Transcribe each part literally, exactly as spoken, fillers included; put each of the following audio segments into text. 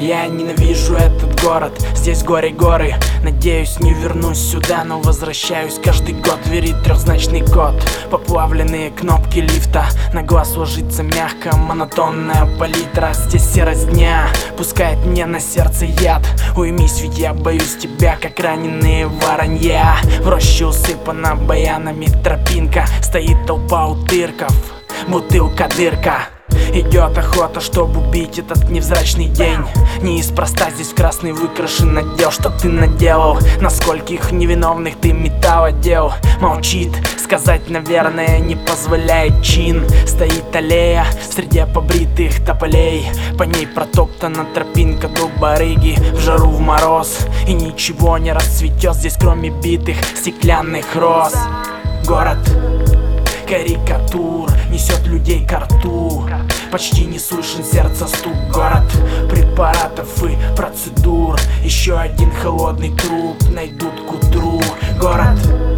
Я ненавижу этот город, здесь горе горы. Надеюсь, не вернусь сюда, но возвращаюсь каждый год. Верит трехзначный код, поплавленные кнопки лифта. На глаз ложится мягко, монотонная палитра. Здесь серость дня пускает мне на сердце яд. Уймись, ведь я боюсь тебя, как раненые воронья. В роще усыпана баянами тропинка. Стоит толпа утырков, бутылка дырка. Идет охота, чтобы убить этот невзрачный день. Неспроста здесь в красный выкрашен отдел. Что ты наделал? На скольких невиновных ты металл одел? Молчит, сказать, наверное, не позволяет чин. Стоит аллея среди побритых тополей. По ней протоптана тропинка до барыги. В жару, в мороз, и ничего не расцветет здесь, кроме битых стеклянных роз. Город карикатур несет людей ко рту. Почти не слышен сердца стук. Город препаратов и процедур. Еще один холодный труп найдут к утру. Город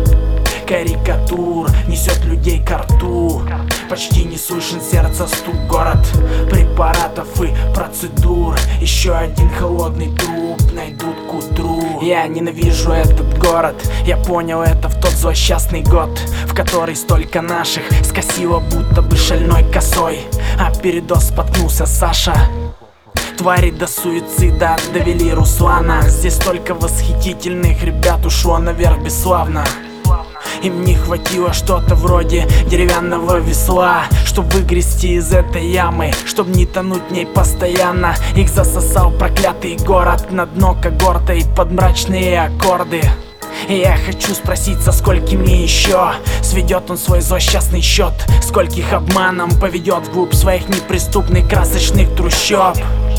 карикатур несет людей ко рту. Почти не слышен сердца стук. Город препаратов и процедур. Еще один холодный труп найдут к утру. Я ненавижу этот город. Я понял это в тот злосчастный год, в который столько наших скосило будто бы шальной косой. А передоз споткнулся Саша. Твари до суицида довели Руслана. Здесь столько восхитительных ребят ушло наверх бесславно. Им не хватило что-то вроде деревянного весла, чтоб выгрести из этой ямы, чтоб не тонуть в ней постоянно. Их засосал проклятый город на дно когортой под мрачные аккорды. И я хочу спросить, со сколькими еще сведет он свой злосчастный счет, скольких обманом поведет вглубь своих неприступных красочных трущоб.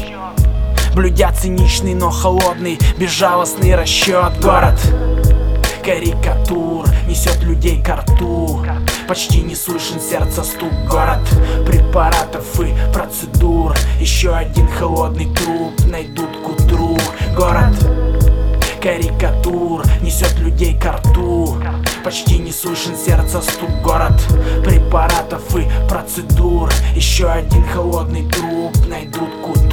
Блюдя циничный, но холодный, безжалостный расчет. Город карикатур несет людей ко рту. Почти не слышен сердца стук. Город препаратов и процедур. Еще один холодный труп найдут к утру. Город карикатур несет людей ко рту. Почти не слышен сердца стук. Город препаратов и процедур. Еще один холодный труп найдут к утру.